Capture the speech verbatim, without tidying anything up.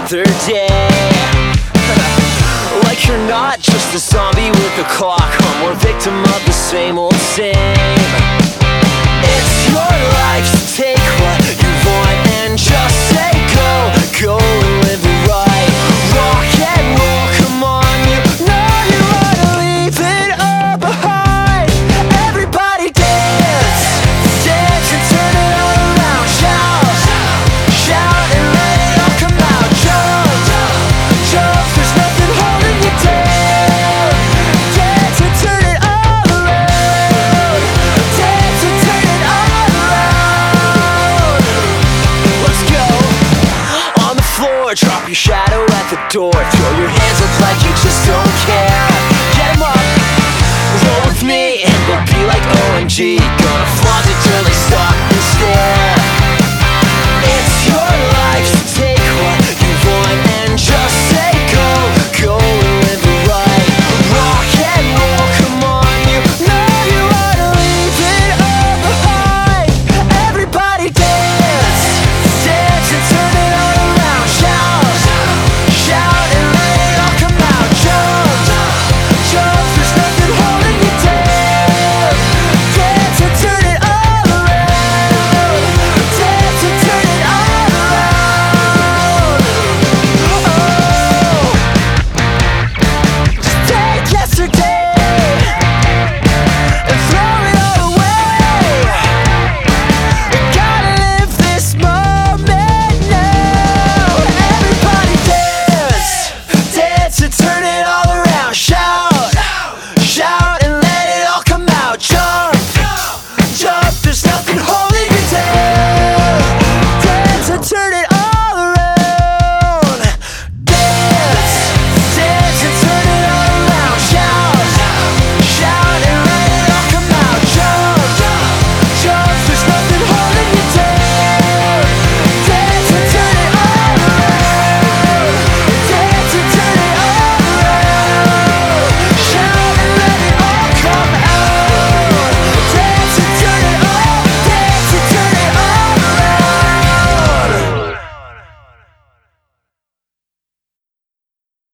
another day. Like you're not just a zombie with a clock hum, or victim of the same old same. It's your life, so take what you want and just say go, go and live it right. Rock and roll, come on, you know you wanna leave it all behind. Everybody dance, dance and turn it all around. Shout, shout and let it all come out. Jump, jump, there's nothing holding you down. Dance and turn it all around. Dance and turn it all around. Let's go. On the floor, drop your shadow at the door. Throw your hands up like you just don't care. Get 'em up, roll with me, and we'll be like O M G. Gonna flaunt it till